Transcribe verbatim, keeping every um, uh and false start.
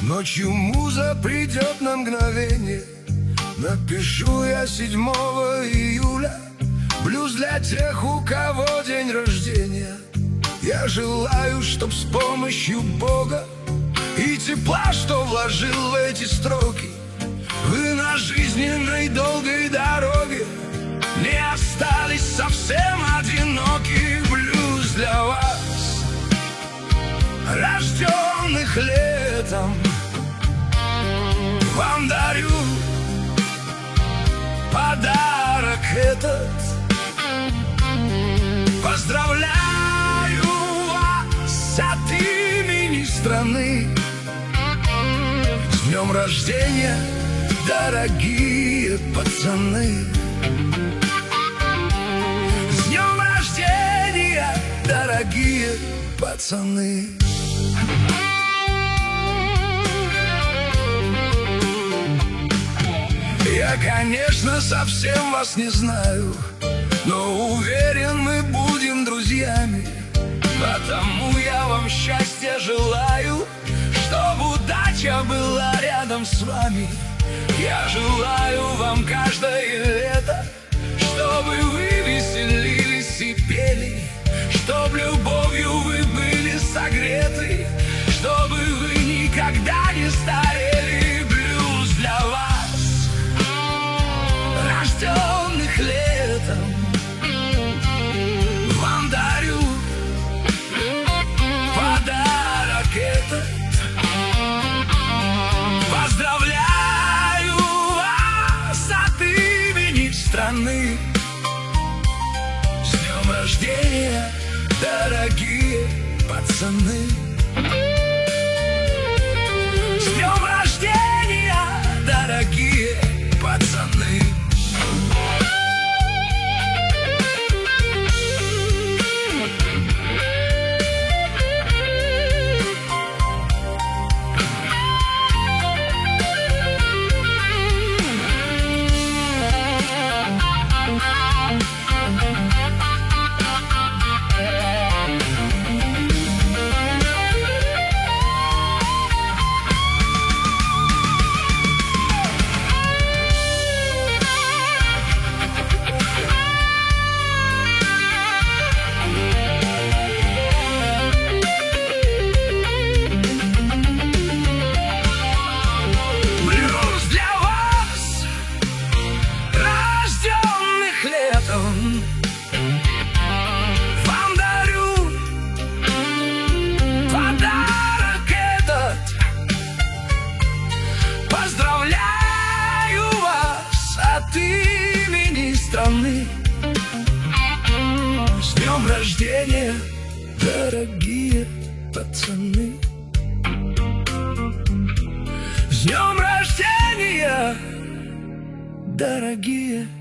Ночью муза придет на мгновение. Напишу я седьмого июля блюз для тех, у кого день рождения. Я желаю, чтоб с помощью Бога и тепла, что вложил в эти строки, вы на жизненной долгой дороге не остались совсем одиноки. Блюз для вас, рожденных летом, вам дарю подарок этот. Поздравляю вас от имени страны с днем рождения, дорогие пацаны. С днем рождения, дорогие пацаны. Я, конечно, совсем вас не знаю, но уверен, мы будем друзьями. Потому я вам счастья желаю, чтобы удача была рядом с вами. Я желаю вам каждое лето, чтобы вы веселились и пели, чтоб любовью вы были согреты, чтобы вы никогда не старели. Блюз для вас, рожденных летом, вам дарю подарок этот. Поздравляю вас от имени страны с днем рождения, дорогие пацаны. С днем рождения, дорогие пацаны. Вам дарю подарок этот. Поздравляю вас от имени страны с днем рождения, дорогие пацаны. С днем рождения, дорогие